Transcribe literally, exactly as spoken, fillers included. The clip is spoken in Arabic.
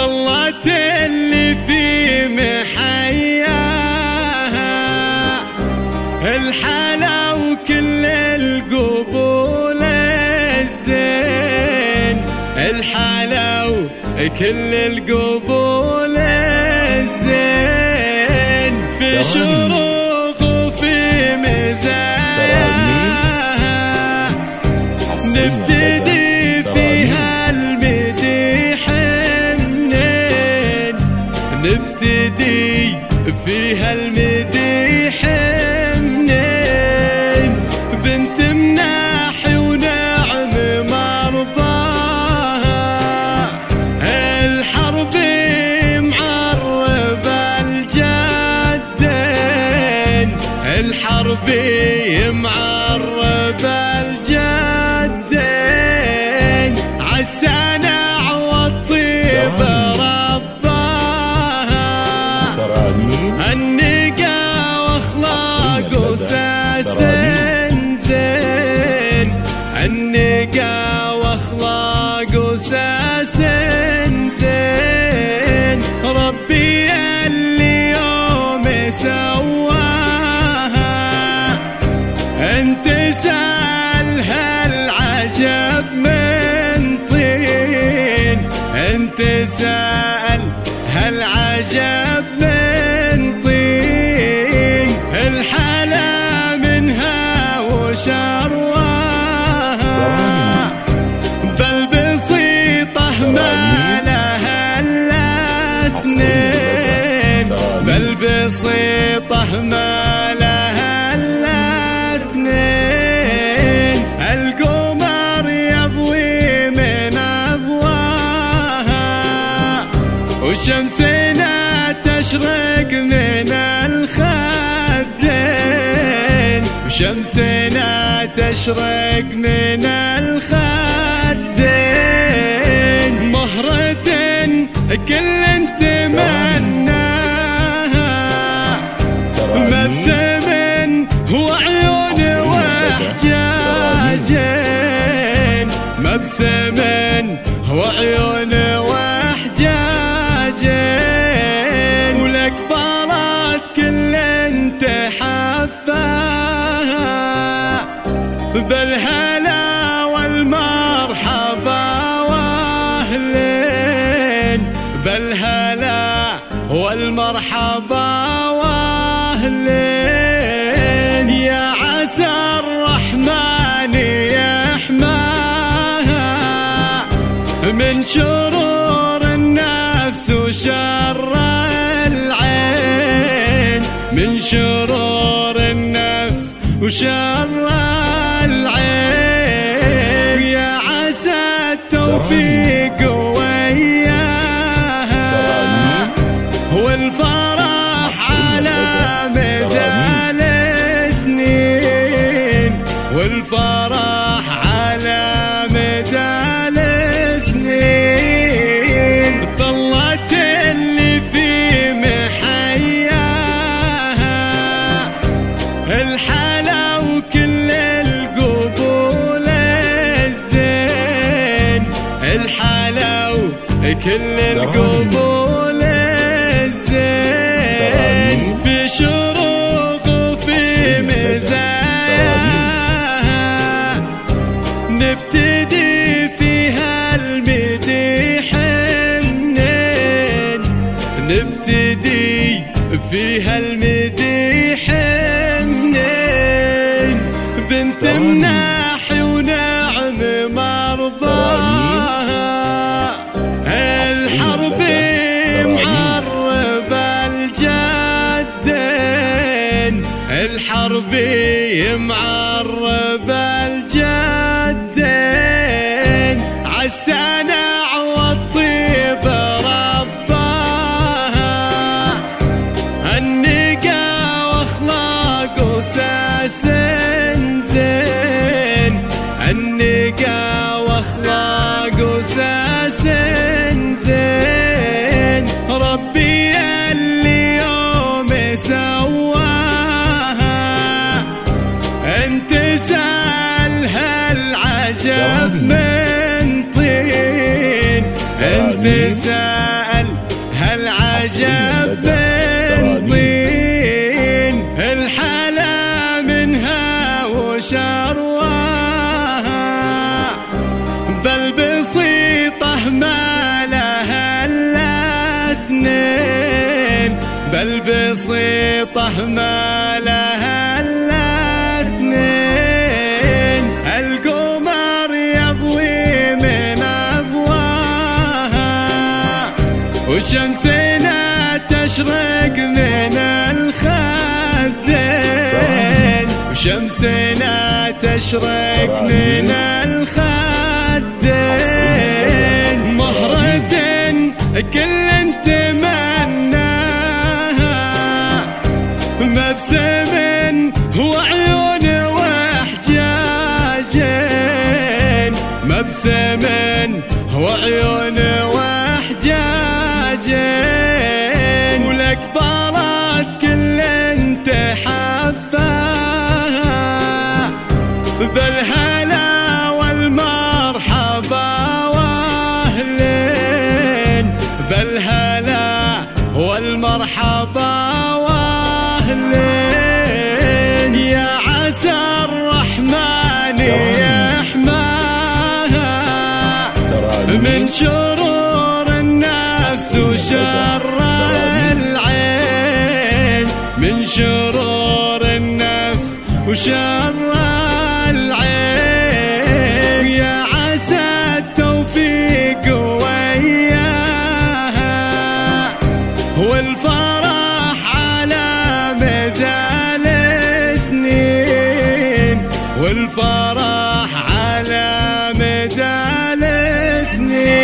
طلت اللي في محياها الحلا وكل القبول الزين، الحلا وكل القبول الزين، في شروق وفي مزاياها نبتدي فيها المديح منين، نبتدي فيها المديح منين، بنت مناحي ونعم مرضاها الحرب معرب الجدين، الحرب معرب الجدين، عالسنع والطيب رباها النقا واخلاق وساس زين، النقا واخلاق وساس زين، ربي اليوم سواها انت سالها العجب من طين، انت سال هالعجب من طين، الحلا منها وشرواها بل بسيطه ما لها الاثنين، بل بسيطه ما لها الاثنين، القمر يضوي من اضواها وشمسنا تشرق من الخدين، وشمسنا تشرق من الخدين، مهرة كل تمناها مبسم وعيون وحجاجين، مبسم وعيون وحجاجين، ولك بارات كل تحفاها بالهلا والمرحبا واهلين، بالهلا والمرحبا واهلين، يا عسى الرحمن يحماها من شرور النفس وشر العين، من شرور النفس وشر العين، يا عسى التوفيق وياها والفرح على مدى السنين، والفرح على مدى السنين، طلت اللي في محياها الحلا وكل القبول الزين، الحلا وكل القبول الزين، في شروق وفي مزاياها نبتدي فيها المديح منين، نبتدي فيها المديح منين، بنت مناحي ونعم مرضاها الحرب معرب الجدين، الحرب معرب الجدين، عالسنع والطيب رباها النقا واخلاق وساس زين، النقا واخلاق وساس زين، ربي اليوم سواها انت سالها العجب من طين، انت سال وشرواها، بل بسيطة ما لها إلا اثنين، بل بسيطة ما لها إلا اثنين. القمر يضوي من أضواها، وشمسنا تشرق من الخدين، وشمسنا تشرق من الخدين. مهرة كل تمناها، مبسم وعيون وحجاجين، مبسم وعيون وحجاجين. ولك طارت كل تحفاها، بالهلا والمرحبا واهلين، بالهلا والمرحبا واهلين. يا عسى الرحمن يحماها من شرور النفس وشر العين، من شرور النفس وشر العين. يا عسى التوفيق وياها، والفرح على مدى والفرح على مدى السنين.